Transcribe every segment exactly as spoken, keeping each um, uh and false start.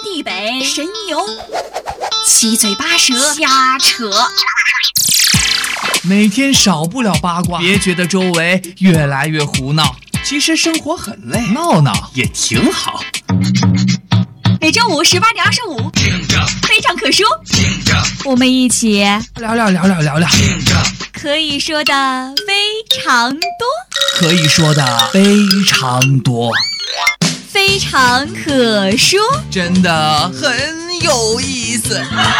地北，神游，七嘴八舌瞎扯。 每天少不了八卦，别觉得周围越来越胡闹，其实生活很累，闹闹也挺好。 每周五十八点二十五，非常可说，我们一起聊聊聊聊聊聊， 可以说的非常多， 可以说的非常多， 非常可说， 真的很有意思。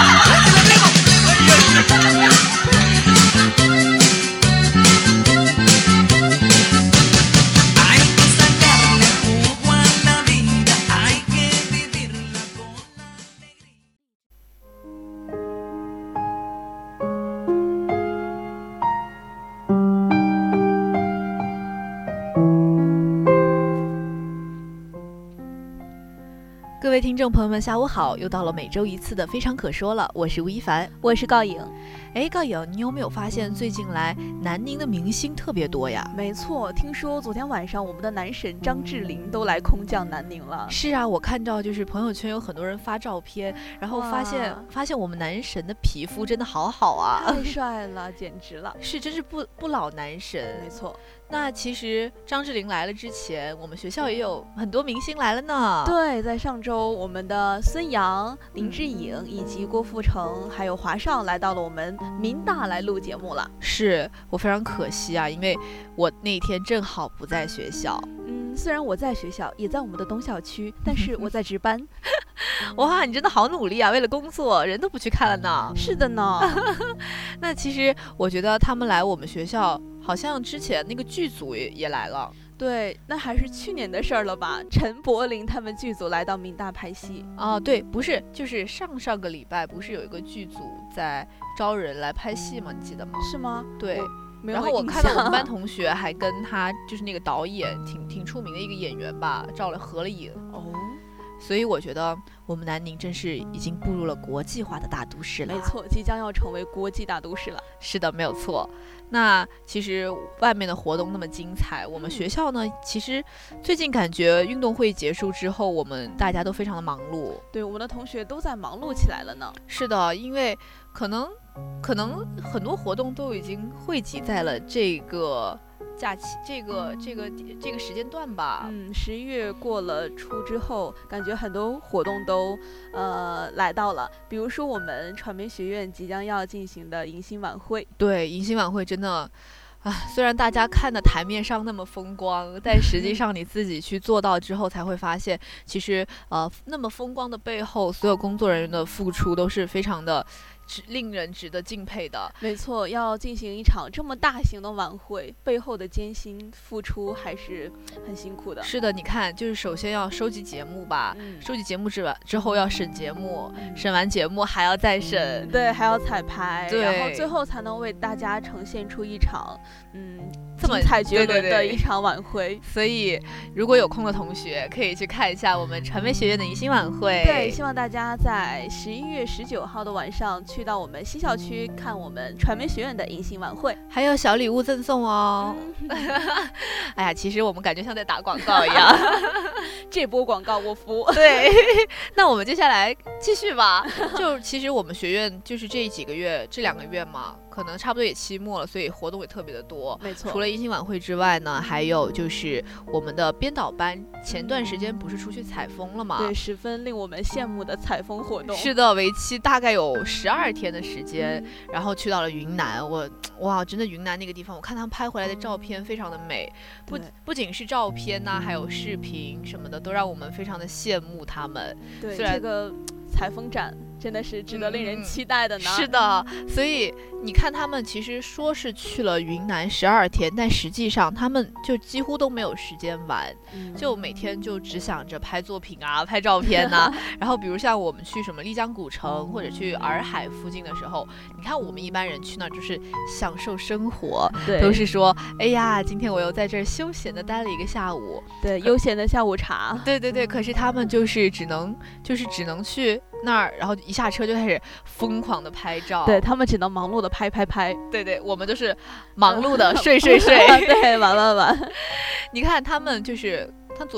各位听众朋友们，下午好！又到了每周一次的非常可说了，我是吴亦凡， 我是郜颖。 哎，郜颖，你有没有发现最近来南宁的明星特别多呀？ 没错，听说昨天晚上我们的男神张智霖都来空降南宁了。 是啊，我看到就是朋友圈有很多人发照片，然后发现发现我们男神的皮肤真的好好啊， 太帅了，简直了！ 是，真是不不老男神。 没错。 那其实张智霖来了之前，我们学校也有很多明星来了呢。 对，在上周，我们的孙杨、林志颖以及郭富城还有华少来到了我们民大来录节目了。 是我非常可惜啊，因为我那天正好不在学校。 嗯，虽然我在学校，也在我们的东校区，但是我在值班。 哇，你真的好努力啊！为了工作，人都不去看了呢。 是的呢。 那其实我觉得他们来我们学校，好像之前那个剧组 也, 也来了。 对，那还是去年的事儿了吧？陈柏霖他们剧组来到民大拍戏。 哦，对，不是，就是上上个礼拜不是有一个剧组在招人来拍戏吗？你记得吗？ 是吗？ 对。然后我看到我们班同学还跟他就是那个导演挺挺出名的一个演员吧，照了合了影。 哦。 所以我觉得我们南宁真是已经步入了国际化的大都市了。 没错，即将要成为国际大都市了。 是的，没有错。那其实外面的活动那么精彩，我们学校呢，其实最近感觉运动会结束之后，我们大家都非常的忙碌。 对，我们的同学都在忙碌起来了呢。 是的，因为可能可能很多活动都已经汇集在了这个假期这个这个这个时间段吧。 嗯，十一月过了初之后，感觉很多活动都呃来到了，比如说我们传媒学院即将要进行的迎新晚会。 对，迎新晚会真的啊，虽然大家看的台面上那么风光，但实际上你自己去做到之后才会发现，其实呃那么风光的背后，所有工作人员的付出都是非常的令人值得敬佩的。 没错，要进行一场这么大型的晚会，背后的艰辛付出还是很辛苦的。 是的，你看，就是首先要收集节目吧，嗯、收集节目之之后要审节目，嗯、审完节目还要再审， 对，还要彩排， 对， 然后最后才能为大家呈现出一场嗯这么精彩绝伦的一场晚会。 对对对，所以如果有空的同学可以去看一下我们传媒学院的迎新晚会。 对，希望大家在十一月十九号的晚上去到我们西校区看我们传媒学院的迎新晚会， 还有小礼物赠送哦。哎呀，其实我们感觉像在打广告一样。 这波广告我服。 对，那我们接下来继续吧。就其实我们学院就是这几个月这两个月嘛，可能差不多也期末了，所以活动也特别的多。 没错， 除了迎新晚会之外呢，还有就是我们的编导班前段时间不是出去采风了吗？ 对，十分令我们羡慕的采风活动。 是的，为期大概有十二天的时间，嗯、然后去到了云南。我哇，真的云南那个地方，我看他们拍回来的照片非常的美，不不仅是照片呐、啊，还有视频什么的，都让我们非常的羡慕他们。 对，这个采风展真的是值得令人期待的呢。 嗯、是的，所以你看他们其实说是去了云南十二天，但实际上他们就几乎都没有时间玩，嗯、就每天就只想着拍作品啊、拍照片啊。然后比如像我们去什么丽江古城或者去洱海附近的时候，你看我们一般人去那就是享受生活，都是说哎呀，今天我又在这儿休闲的待了一个下午， 对，悠闲的下午茶。 对对对，可是他们就是只能就是只能去那儿，然后一下车就开始疯狂的拍照。 对，他们只能忙碌的拍拍拍。 对对，我们就是忙碌的睡睡睡。 对，玩玩玩。 你看他们就是他昨天昨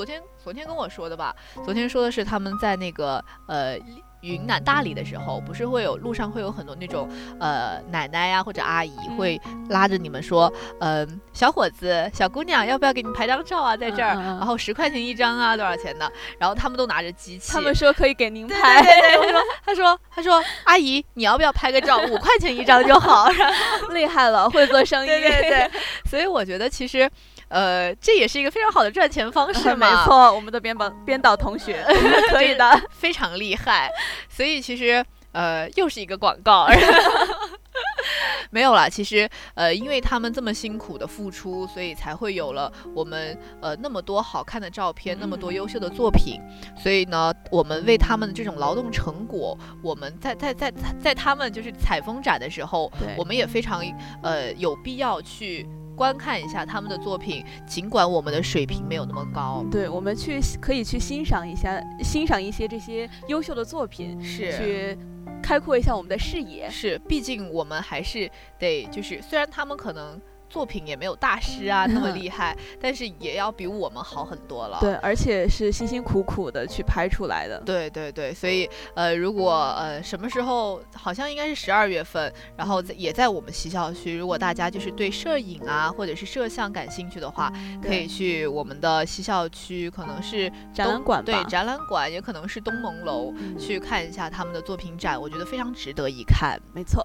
昨天跟我说的吧，昨天说的是他们在那个呃云南大理的时候，不是会有路上会有很多那种呃奶奶呀、啊、或者阿姨会拉着你们说，嗯、呃，小伙子、小姑娘，要不要给你拍张照啊，在这儿，嗯嗯然后十块钱一张啊，多少钱的？然后他们都拿着机器， 他们说可以给您拍， 对对对，他说他说阿姨，你要不要拍个照？五块钱一张就好， 厉害了，会做生意， 对对对，所以我觉得其实。呃，这也是一个非常好的赚钱方式嘛。 没错，我们的编导编导同学可以的， 非常厉害。所以其实呃，又是一个广告。没有啦，其实呃，因为他们这么辛苦的付出，所以才会有了我们呃那么多好看的照片，那么多优秀的作品。所以呢，我们为他们的这种劳动成果，我们在在在在在他们就是采风展的时候，我们也非常呃有必要去。观看一下他们的作品，尽管我们的水平没有那么高， 对，我们去可以去欣赏一下，欣赏一些这些优秀的作品， 是去开阔一下我们的视野。 是，毕竟我们还是得就是，虽然他们可能作品也没有大师啊那么厉害，但是也要比我们好很多了。 对，而且是辛辛苦苦的去拍出来的。 对对对，所以呃，如果呃什么时候，好像应该是十二月份，然后也在我们西校区，如果大家就是对摄影啊或者是摄像感兴趣的话，可以去我们的西校区，可能是展览馆吧， 对，展览馆也可能是东蒙楼、嗯、去看一下他们的作品展，我觉得非常值得一看。 没错。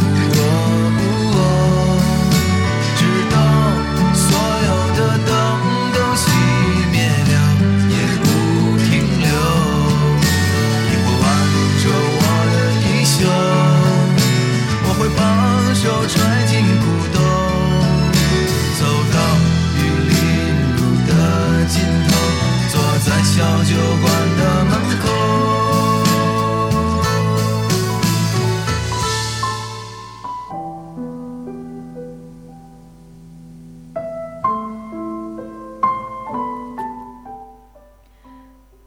直到所有的灯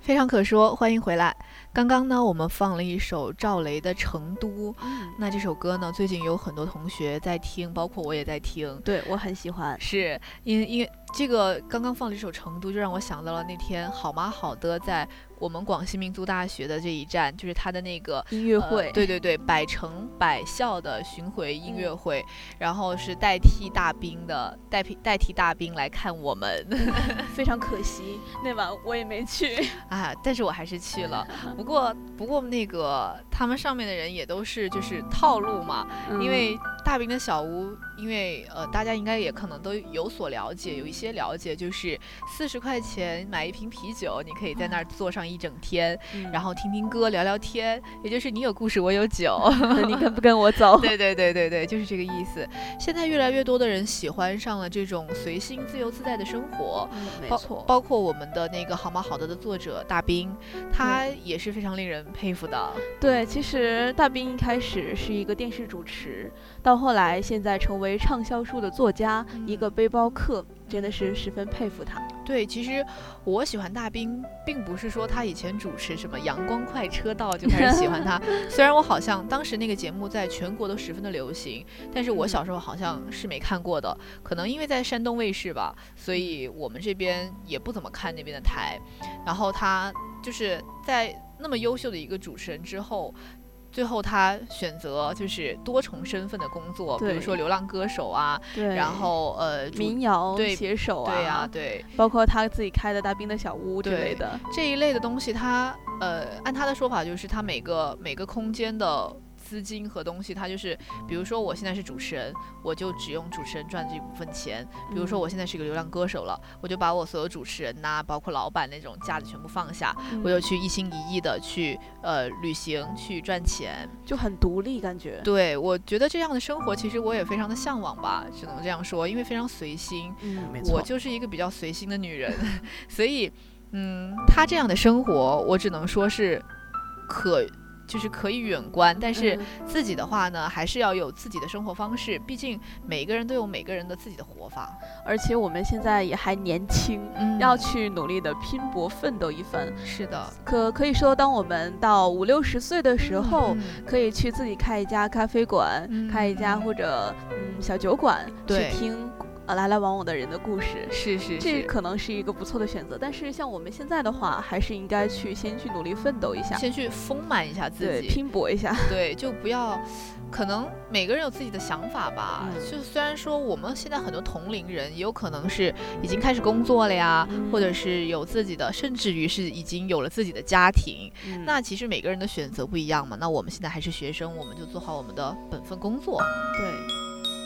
非常可说，欢迎回来。刚刚呢，我们放了一首赵雷的《成都》，嗯，那这首歌呢，最近有很多同学在听，包括我也在听。 对，我很喜欢。 是因为因为这个刚刚放了这首《成都》，就让我想到了那天好妈好的在我们广西民族大学的这一站，就是他的那个音乐会、 呃、对对对，百城百校的巡回音乐会，嗯、然后是代替大兵的代替代替大兵来看我们， 非常可惜那晚我也没去啊，但是我还是去了。不过不过那个他们上面的人也都是就是套路嘛，嗯、因为大兵的小屋，因为呃大家应该也可能都有所了解，有一些了解，就是四十块钱买一瓶啤酒，你可以在那儿坐上一整天，嗯、然后听听歌聊聊天，也就是你有故事我有酒， 你跟不跟我走？ 对对对对对，就是这个意思。现在越来越多的人喜欢上了这种随心自由自在的生活， 嗯、没错， 包括我们的那个好妈好的的作者大兵，他也是非常令人佩服的。 对，其实大兵一开始是一个电视主持，到后来现在成为畅销书的作家，嗯、一个背包客，真的是十分佩服他。 对，其实我喜欢大兵，并不是说他以前主持什么阳光快车道就开始喜欢他。虽然我好像当时那个节目在全国都十分的流行，但是我小时候好像是没看过的，可能因为在山东卫视吧，所以我们这边也不怎么看那边的台。然后他就是在那么优秀的一个主持人之后，最后他选择就是多重身份的工作，比如说流浪歌手啊， 对， 然后呃民谣写手啊， 对啊，对， 包括他自己开的大兵的小屋之类的这一类的东西，他呃按他的说法就是他每个每个空间的资金和东西，他就是比如说我现在是主持人，我就只用主持人赚这一部分钱，比如说我现在是一个流浪歌手了，嗯、我就把我所有主持人呐、啊，包括老板那种架子全部放下，嗯、我就去一心一意的去呃旅行去赚钱， 就很独立感觉。 对，我觉得这样的生活其实我也非常的向往吧，只能这样说，因为非常随心。 嗯，没错， 我就是一个比较随心的女人，所以嗯，他这样的生活，我只能说是可。就是可以远观，但是自己的话呢，嗯、还是要有自己的生活方式。毕竟每个人都有每个人的自己的活法， 而且我们现在也还年轻，嗯、要去努力的拼搏奋斗一番。 是的， 可可以说，当我们到五六十岁的时候，嗯、可以去自己开一家咖啡馆，嗯、开一家或者嗯小酒馆，去听。呃，来来往往的人的故事， 是是是， 这可能是一个不错的选择。但是像我们现在的话，还是应该去先去努力奋斗一下， 先去丰满一下自己， 对，拼搏一下。 对，就不要，可能每个人有自己的想法吧。嗯、就虽然说我们现在很多同龄人，也有可能是已经开始工作了呀，嗯、或者是有自己的，甚至于是已经有了自己的家庭。嗯、那其实每个人的选择不一样嘛。那我们现在还是学生，我们就做好我们的本分工作。 对。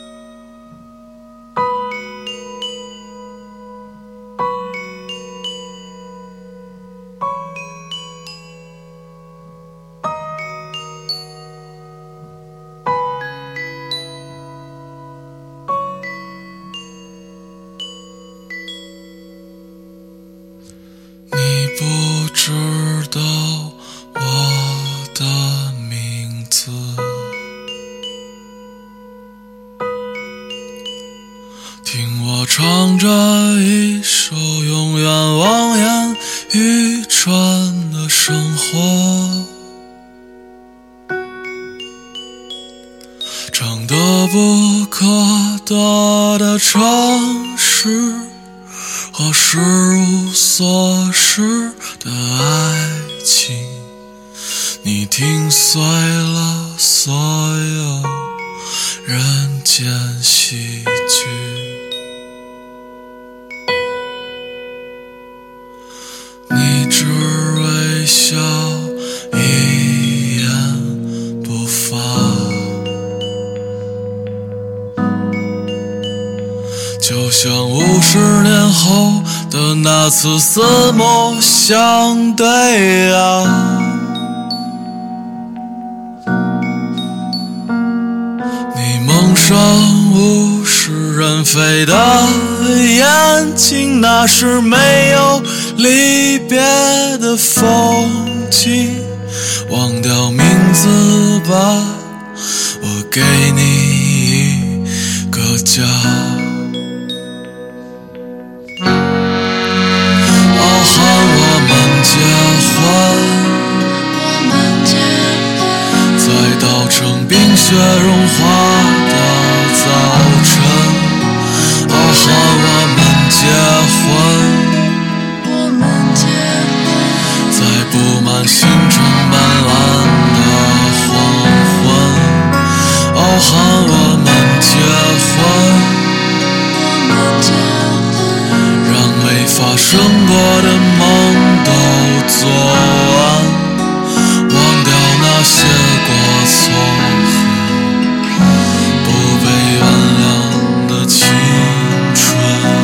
不知道我的名字，听我唱着一首永远望眼欲穿的生活，唱得不可得的城市和事无所失的爱情，你听碎了所有人间喜剧。你只微笑一言不发，就像五十年后的那次四目相对啊，你蒙上物是人非的眼睛，那是没有离别的风景，忘掉名字吧，我给你一个家。我们家生过的梦都做完，忘掉那些过错和不被原谅的青春。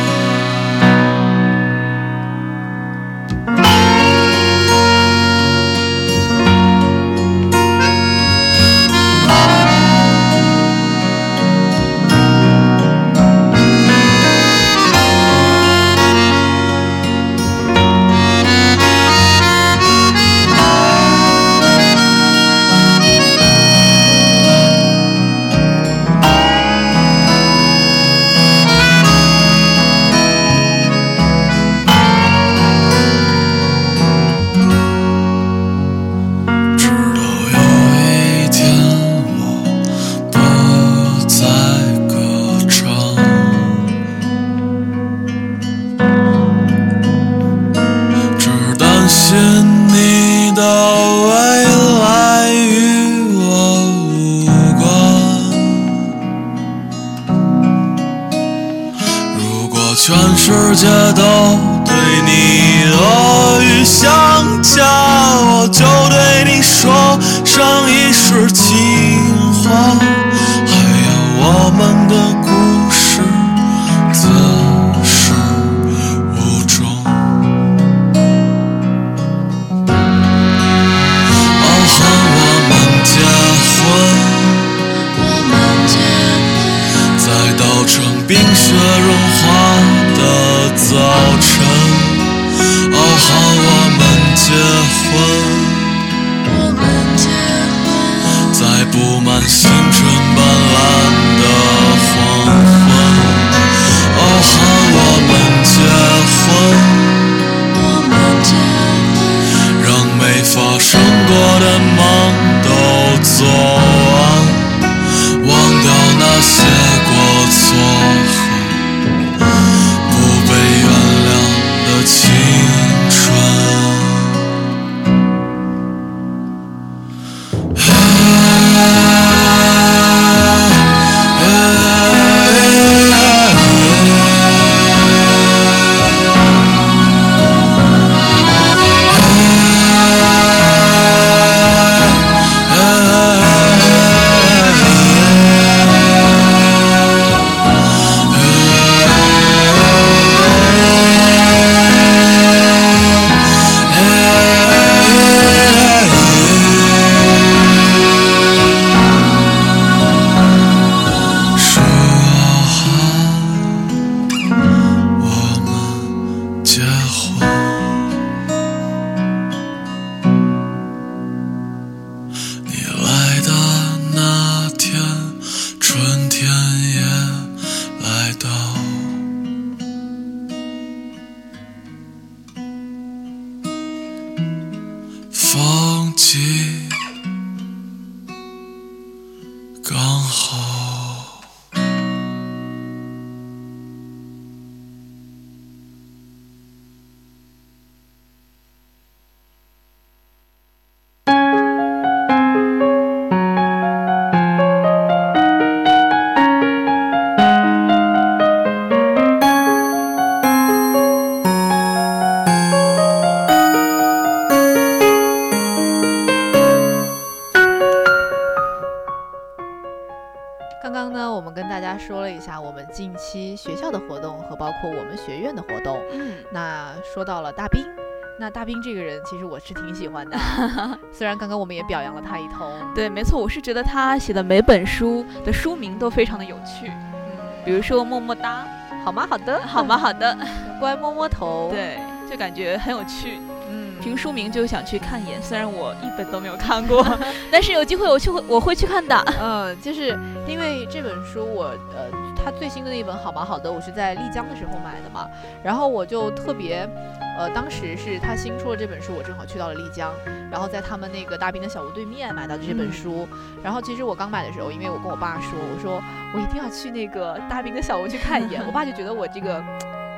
全世界都对你恶语相加，我就对你说上一世情话，还有我们的故事自始无终。哦，喊我们结婚，我们结婚，在稻城冰雪融化的早晨，哦，喊我们结婚，我们结婚，在布满星辰斑斓的黄昏，哦，喊我们结婚，我们结婚，让没发生过的梦都做完，忘掉那些过错青春。风季刚好， 说了一下我们近期学校的活动和包括我们学院的活动。嗯，那说到了大兵，那大兵这个人其实我是挺喜欢的，虽然刚刚我们也表扬了他一通。 对，没错，我是觉得他写的每本书的书名都非常的有趣。嗯，比如说么么哒， 好吗？好的， 好吗？好的， 乖摸摸头， 对，就感觉很有趣。嗯，凭书名就想去看一眼，虽然我一本都没有看过，但是有机会我去我会去看的。 嗯，就是因为这本书我呃，它最新的那本好吗好的，我是在丽江的时候买的嘛，然后我就特别呃，当时是他新出了这本书，我正好去到了丽江，然后在他们那个大兵的小屋对面买到的这本书。嗯、然后其实我刚买的时候，因为我跟我爸说，我说我一定要去那个大兵的小屋去看一眼，我爸就觉得我这个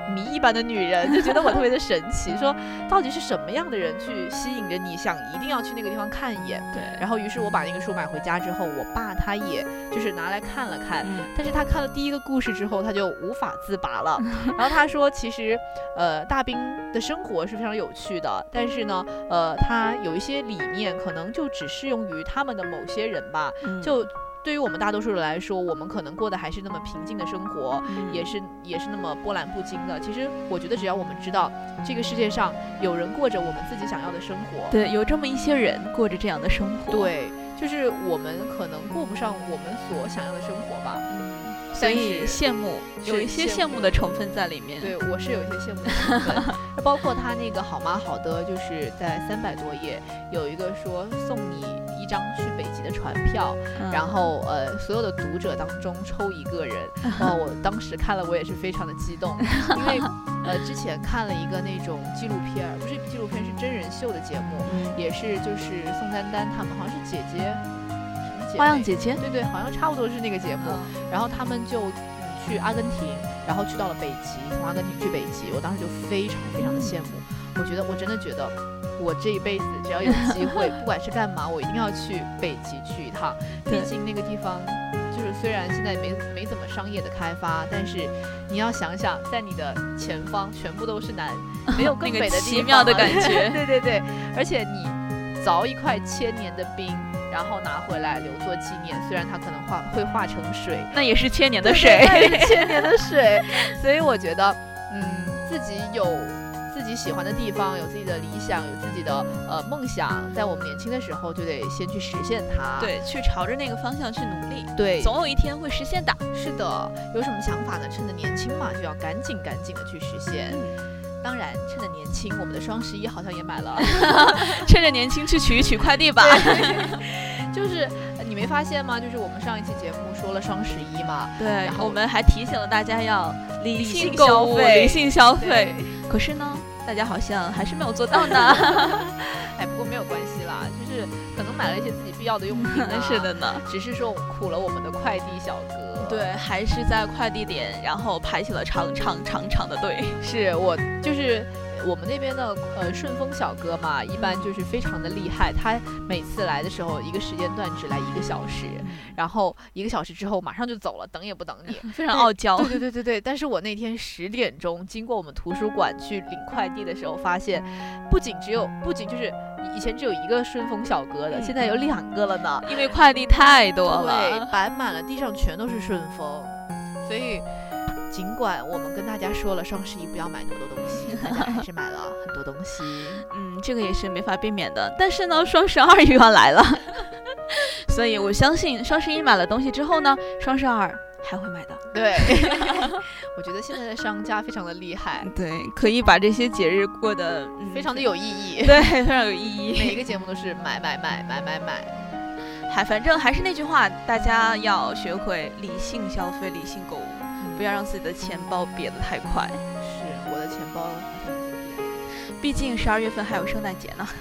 谜一般的女人，就觉得我特别的神奇，说到底是什么样的人去吸引着你，想一定要去那个地方看一眼。 对， 然后于是我把那个书买回家之后，我爸他也就是拿来看了看， 嗯、 但是他看了第一个故事之后，他就无法自拔了。然后他说，其实呃大兵的生活是非常有趣的，但是呢，呃他有一些理念可能就只适用于他们的某些人吧， 嗯、 就。对于我们大多数人来说，我们可能过的还是那么平静的生活， 嗯、 也是也是那么波澜不惊的。其实我觉得，只要我们知道这个世界上有人过着我们自己想要的生活， 对，有这么一些人过着这样的生活， 对，就是我们可能过不上我们所想要的生活吧。 嗯，所以羡慕有一些羡慕的成分在里面。 对，我是有一些羡慕的成分，包括他那个好妈好的，就是在三百多页有一个说送你一张去北极的船票，嗯、然后呃所有的读者当中抽一个人，然后我当时看了我也是非常的激动，因为呃之前看了一个那种纪录片，不是纪录片是真人秀的节目， 嗯、 也是就是宋丹丹他们好像是姐姐。 花样姐姐， 对对，好像差不多是那个节目。嗯、然后他们就、嗯、去阿根廷，然后去到了北极，从阿根廷去北极，我当时就非常非常的羡慕。嗯、我觉得我真的觉得，我这一辈子只要有机会，不管是干嘛，我一定要去北极去一趟。毕竟那个地方，就是虽然现在没没怎么商业的开发，但是你要想想，在你的前方全部都是南，没有更北的地方、啊， 那个奇妙的感觉。 对对对，而且你凿一块千年的冰。然后拿回来留作纪念，虽然它可能化会化成水， 那也是千年的水， 对对，千年的水。所以我觉得，嗯，自己有自己喜欢的地方，有自己的理想，有自己的呃梦想，在我们年轻的时候就得先去实现它。 对，去朝着那个方向去努力。 对， 总有一天会实现的。 是的，有什么想法呢？趁着年轻嘛，就要赶紧赶紧的去实现。嗯当然，趁着年轻，我们的双十一好像也买了。 趁着年轻去取一取快递吧。 就是你没发现吗？就是我们上一期节目说了双十一嘛， 对， 然后我们还提醒了大家要理性购物、 理性消费。可是呢，大家好像还是没有做到呢。 哎，不过没有关系啦，就是可能买了一些自己必要的用品、啊。 是的呢， 只是说苦了我们的快递小哥。 对，还是在快递点，然后排起了长长长长的队。 是我就是我们那边的呃顺丰小哥嘛，一般就是非常的厉害，他每次来的时候一个时间段只来一个小时，然后一个小时之后马上就走了，等也不等你， 非常傲娇。 对对对对对。但是我那天十点钟经过我们图书馆去领快递的时候，发现不仅只有不仅就是以前只有一个顺丰小哥的，现在有两个了呢， 因为快递太多了， 对，摆满了，地上全都是顺丰，所以。尽管我们跟大家说了双十一不要买那么多东西，大家还是买了很多东西。 嗯，这个也是没法避免的。但是呢，双十二又要来了，所以我相信双十一买了东西之后呢，双十二还会买的。 对，我觉得现在的商家非常的厉害， 对，可以把这些节日过得、 嗯、非常的有意义。 对，非常有意义。 每一个节目都是买买买买买买。 还反正还是那句话，大家要学会理性消费、理性购物。不要让自己的钱包瘪得太快。 是，我的钱包好像已经瘪了。 毕竟十二月份还有圣诞节呢。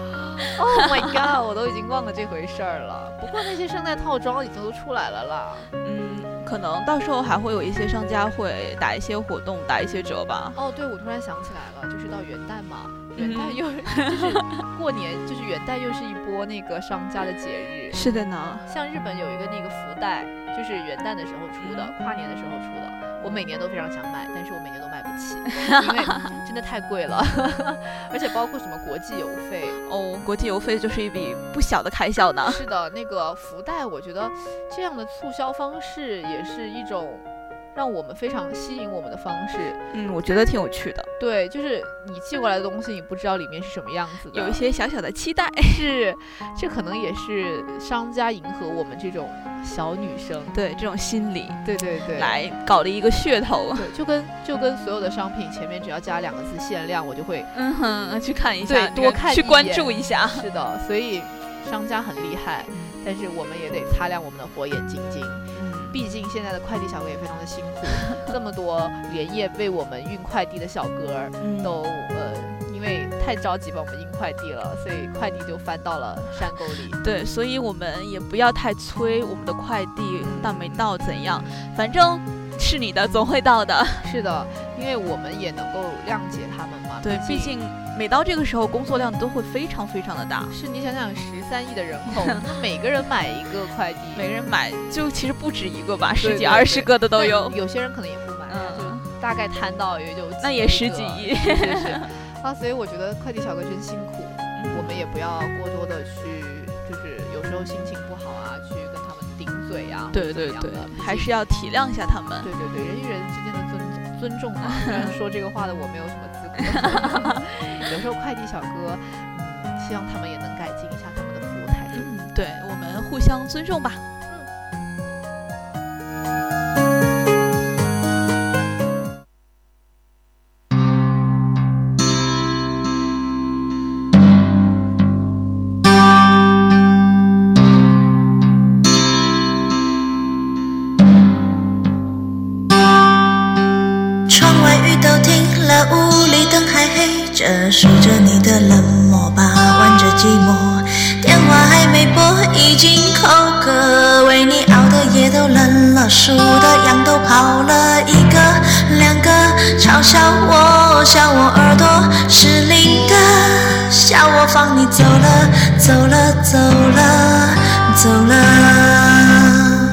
Oh my god， 我都已经忘了这回事儿了。不过那些圣诞套装已经都出来了啦。 嗯，可能到时候还会有一些商家会打一些活动，打一些折吧。 哦，对，我突然想起来了，就是到元旦嘛，元旦又、嗯、就是过年，就是元旦又是一波那个商家的节日。 是的呢， 像日本有一个那个福袋。就是元旦的时候出的，跨年的时候出的，我每年都非常想买，但是我每年都买不起，因为真的太贵了，而且包括什么国际邮费哦，国际邮费就是一笔不小的开销呢。 是的，那个福袋，我觉得这样的促销方式也是一种让我们非常吸引我们的方式。 嗯，我觉得挺有趣的。 对，就是你寄过来的东西，你不知道里面是什么样子的， 有一些小小的期待。 是，这可能也是商家迎合我们这种小女生对这种心理， 对对对， 来搞了一个噱头。 对，就跟就跟所有的商品前面只要加两个字限量，我就会嗯哼去看一下， 对，多看去关注一下。 是的，所以商家很厉害，但是我们也得擦亮我们的火眼金睛。毕竟现在的快递小哥也非常的辛苦，这么多连夜为我们运快递的小哥都、嗯、呃，因为太着急帮我们运快递了，所以快递就翻到了山沟里。 对，所以我们也不要太催我们的快递到没到怎样，反正是你的总会到的。 是的， 因为我们也能够谅解他们嘛。 对，毕竟每到这个时候工作量都会非常非常的大。 是，你想想十三亿的人口，每个人买一个快递， 每个人买就其实不止一个吧，十几二十个的都有。 有些人可能也不买，嗯、就大概摊到也就那也十几亿。 是是是啊，所以我觉得快递小哥真辛苦，嗯、我们也不要过多的去，就是有时候心情不好啊，去跟他们顶嘴啊， 对对对，还是要体谅一下他们。 对对对，人与人之间的尊尊重嘛。虽然说这个话的我没有什么资格，有时候快递小哥，嗯，希望他们也能改进一下他们的服务态度。 嗯，对，我们互相尊重吧。 这数着你的冷漠，把玩着寂寞，电话还没拨，已经口渴，为你熬的夜都冷了，数的羊都跑了，一个两个，嘲笑我，笑我耳朵失灵的，笑我放你走了，走了，走了，走了。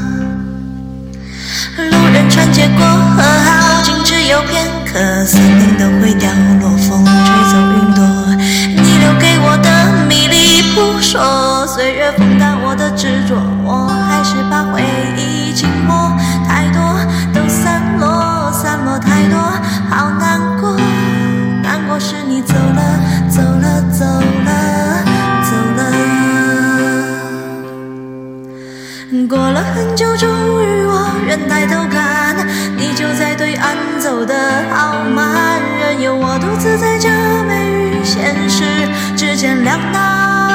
路人穿街过河，好景只有片刻，森林都会掉落，风吹走云朵，你留给我的迷离扑朔，岁月风干我的执着，我还是把回忆紧握，太多都散落，散落太多，好难过，难过是你走了，走了，走了，走了。过了很久，终于我愿抬头看，你就在对岸走得好慢，任由我独自在这美与现实之间两难。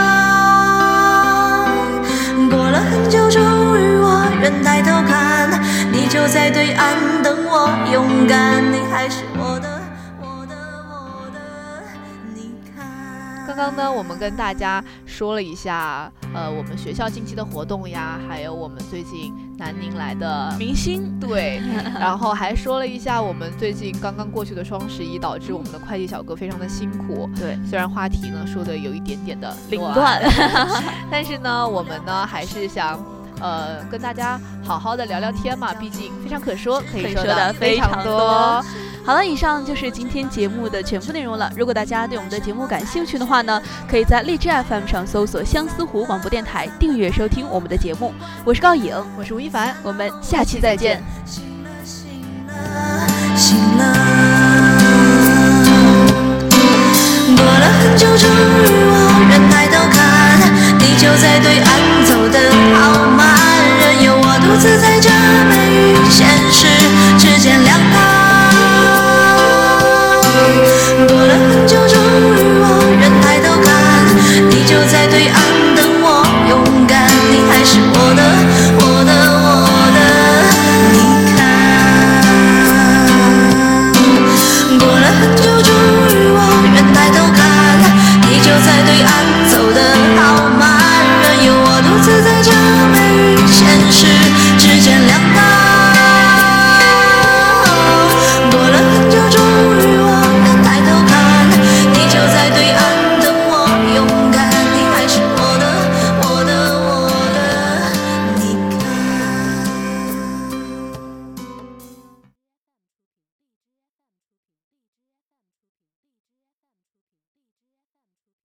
过了很久，终于我愿抬头看，你就在对岸等我勇敢，你还是我的，我的，我的，你看。 刚刚呢，我们跟大家说了一下，呃，我们学校近期的活动呀，还有我们最近南宁来的明星， 对，然后还说了一下我们最近刚刚过去的双十一，导致我们的快递小哥非常的辛苦。 对， 虽然话题呢说的有一点点的凌乱， 但是呢，我们呢还是想。呃，跟大家好好的聊聊天嘛，毕竟非常可说，可以说的非常多。 好了，以上就是今天节目的全部内容了。如果大家对我们的节目感兴趣的话呢，可以在荔枝 F M 上搜索相思湖广播电台，订阅收听我们的节目。我是高颖， 我是吴亦凡， 我们下期再见。 醒了，醒了。